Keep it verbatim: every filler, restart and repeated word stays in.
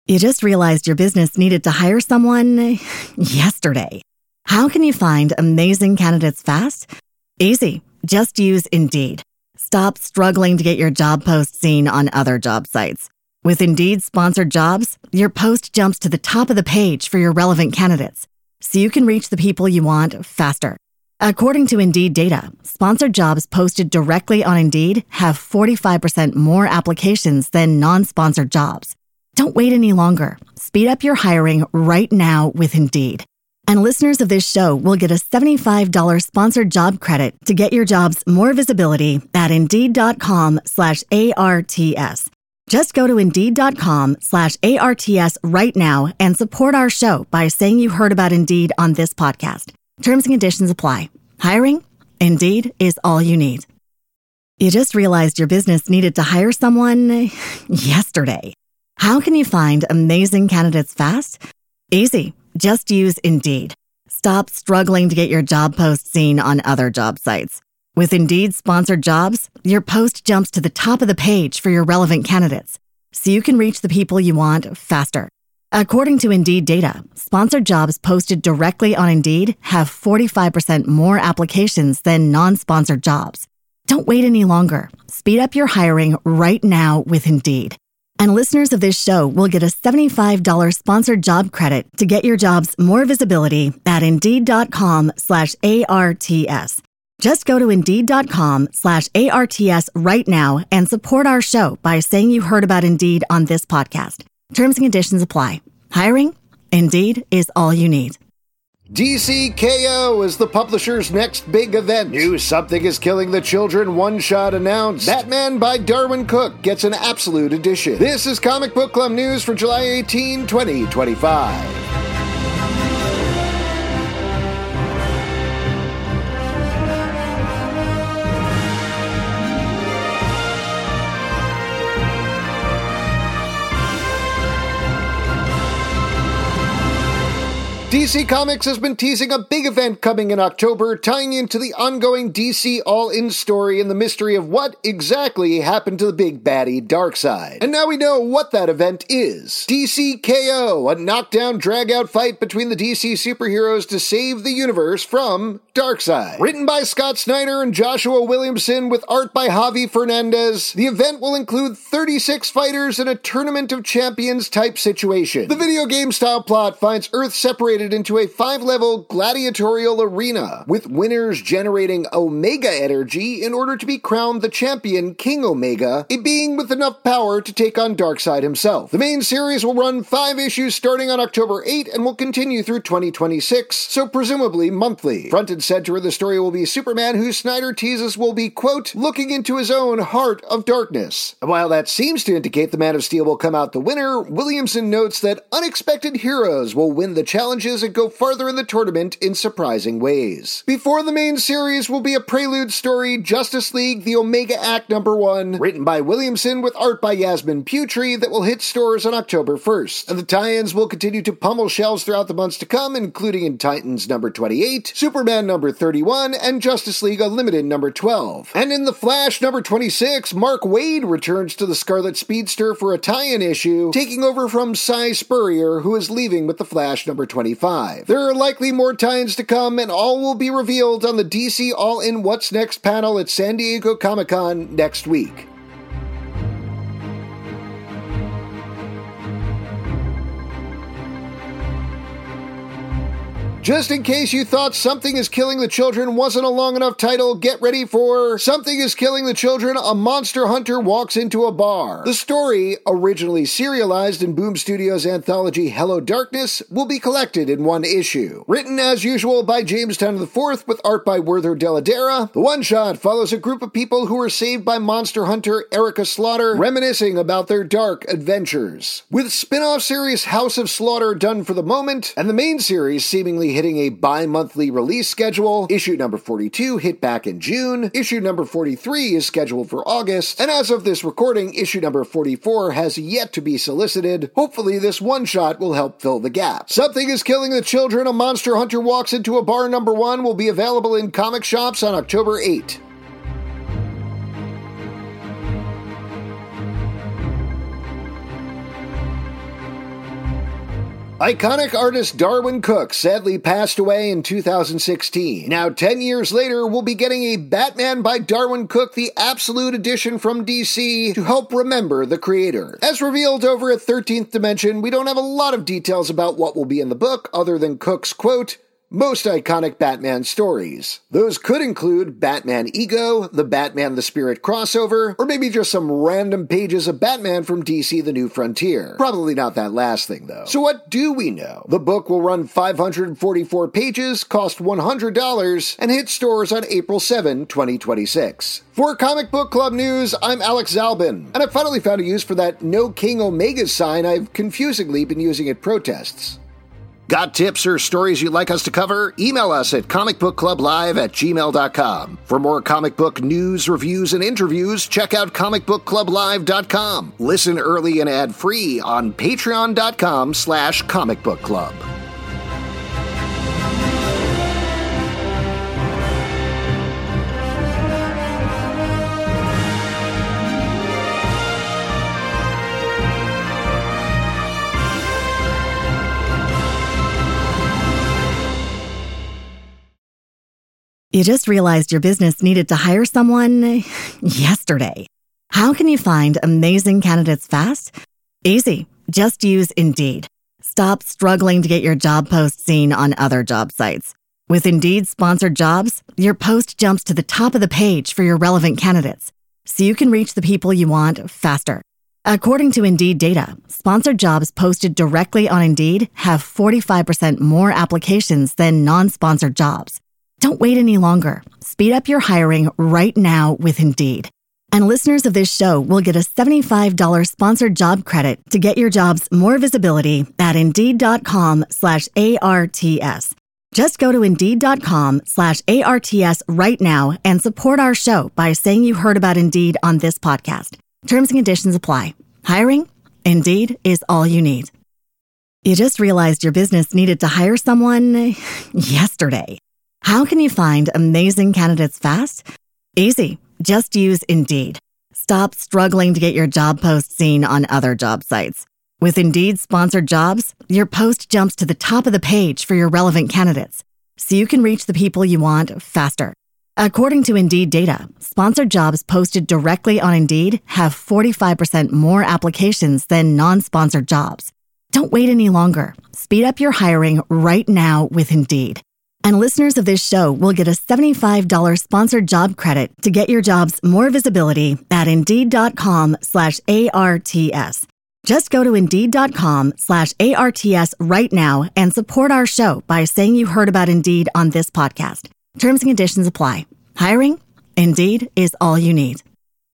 You just realized your business needed to hire someone yesterday. How can you find amazing candidates fast? Easy. Just use Indeed. Stop struggling to get your job post seen on other job sites. With Indeed sponsored jobs, your post jumps to the top of the page for your relevant candidates, so you can reach the people you want faster. According to Indeed data, sponsored jobs posted directly on Indeed have forty-five percent more applications than non-sponsored jobs. Don't wait any longer. Speed up your hiring right now with Indeed. And listeners of this show will get a seventy-five dollars sponsored job credit to get your jobs more visibility at Indeed.com slash ARTS. Just go to Indeed.com slash ARTS right now and support our show by saying you heard about Indeed on this podcast. Terms and conditions apply. Hiring? Indeed is all you need. You just realized your business needed to hire someone yesterday. How can you find amazing candidates fast? Easy. Just use Indeed. Stop struggling to get your job post seen on other job sites. With Indeed sponsored jobs, your post jumps to the top of the page for your relevant candidates, so you can reach the people you want faster. According to Indeed data, sponsored jobs posted directly on Indeed have forty-five percent more applications than non-sponsored jobs. Don't wait any longer. Speed up your hiring right now with Indeed. And listeners of this show will get a seventy-five dollars sponsored job credit to get your jobs more visibility at Indeed.com slash ARTS. Just go to Indeed.com slash ARTS right now and support our show by saying you heard about Indeed on this podcast. Terms and conditions apply. Hiring? Indeed is all you need. D C K O is the publisher's next big event. New Something is Killing the Children one-shot announced. Batman by Darwyn Cooke gets an absolute edition. This is Comic Book Club news for July eighteenth, twenty twenty-five. D C Comics has been teasing a big event coming in October, tying into the ongoing D C All-In story and the mystery of what exactly happened to the big baddie Darkseid. And now we know what that event is. D C K O, a knockdown, drag-out fight between the D C superheroes to save the universe from Darkseid. Written by Scott Snyder and Joshua Williamson with art by Javi Fernandez, the event will include thirty-six fighters in a Tournament of Champions type situation. The video game style plot finds Earth separated into a five-level gladiatorial arena, with winners generating Omega energy in order to be crowned the champion King Omega, a being with enough power to take on Darkseid himself. The main series will run five issues starting on October eighth and will continue through twenty twenty-six, so presumably monthly. Front and center of the story will be Superman, who Snyder teases will be, quote, looking into his own heart of darkness. And while that seems to indicate the Man of Steel will come out the winner, Williamson notes that unexpected heroes will win the challenges and go farther in the tournament in surprising ways. Before the main series will be a prelude story, Justice League The Omega Act number one, written by Williamson with art by Yasmin Putri, that will hit stores on October first. And the tie-ins will continue to pummel shelves throughout the months to come, including in Titans number twenty-eight, Superman number thirty-one, and Justice League Unlimited number twelve. And in The Flash number twenty-six, Mark Waid returns to the Scarlet Speedster for a tie-in issue, taking over from Cy Spurrier, who is leaving with The Flash number twenty-five. There are likely more tie-ins to come, and all will be revealed on the D C All-In What's Next panel at San Diego Comic-Con next week. Just in case you thought Something is Killing the Children wasn't a long enough title, get ready for Something is Killing the Children, A Monster Hunter Walks into a Bar. The story, originally serialized in Boom Studios' anthology Hello Darkness, will be collected in one issue. Written as usual by Jamestown the fourth with art by Werther Deladera, the one-shot follows a group of people who were saved by monster hunter Erica Slaughter, reminiscing about their dark adventures. With spin-off series House of Slaughter done for the moment, and the main series seemingly hitting a bi-monthly release schedule, issue number forty-two hit back in June, issue number forty-three is scheduled for August, and as of this recording, issue number forty-four has yet to be solicited. Hopefully this one-shot will help fill the gap. Something is Killing the Children, A Monster Hunter Walks into a Bar number one will be available in comic shops on October eighth. Iconic artist Darwyn Cooke sadly passed away in two thousand sixteen. Now, ten years later, we'll be getting a Batman by Darwyn Cooke, the Absolute Edition from D C, to help remember the creator. As revealed over at thirteenth Dimension, we don't have a lot of details about what will be in the book, other than Cooke's quote, most iconic Batman stories. Those could include Batman Ego, the Batman the Spirit crossover, or maybe just some random pages of Batman from D C The New Frontier. Probably not that last thing, though. So what do we know? The book will run five hundred forty-four pages, cost one hundred dollars, and hit stores on April seventh, twenty twenty-six. For Comic Book Club News, I'm Alex Zalbin, and I finally found a use for that No King Omega sign I've confusingly been using at protests. Got tips or stories you'd like us to cover? Email us at comicbookclublive at gmail dot com. For more comic book news, reviews, and interviews, check out comic book club live dot com. Listen early and ad-free on patreon dot com slash comic book club. You just realized your business needed to hire someone yesterday. How can you find amazing candidates fast? Easy. Just use Indeed. Stop struggling to get your job post seen on other job sites. With Indeed sponsored jobs, your post jumps to the top of the page for your relevant candidates, so you can reach the people you want faster. According to Indeed data, sponsored jobs posted directly on Indeed have forty-five percent more applications than non-sponsored jobs. Don't wait any longer. Speed up your hiring right now with Indeed. And listeners of this show will get a seventy-five dollars sponsored job credit to get your jobs more visibility at Indeed.com slash ARTS. Just go to Indeed.com slash ARTS right now and support our show by saying you heard about Indeed on this podcast. Terms and conditions apply. Hiring? Indeed is all you need. You just realized your business needed to hire someone yesterday. How can you find amazing candidates fast? Easy. Just use Indeed. Stop struggling to get your job post seen on other job sites. With Indeed sponsored jobs, your post jumps to the top of the page for your relevant candidates, so you can reach the people you want faster. According to Indeed data, sponsored jobs posted directly on Indeed have forty-five percent more applications than non-sponsored jobs. Don't wait any longer. Speed up your hiring right now with Indeed. And listeners of this show will get a seventy-five dollars sponsored job credit to get your jobs more visibility at Indeed.com slash ARTS. Just go to Indeed.com slash ARTS right now and support our show by saying you heard about Indeed on this podcast. Terms and conditions apply. Hiring? Indeed is all you need.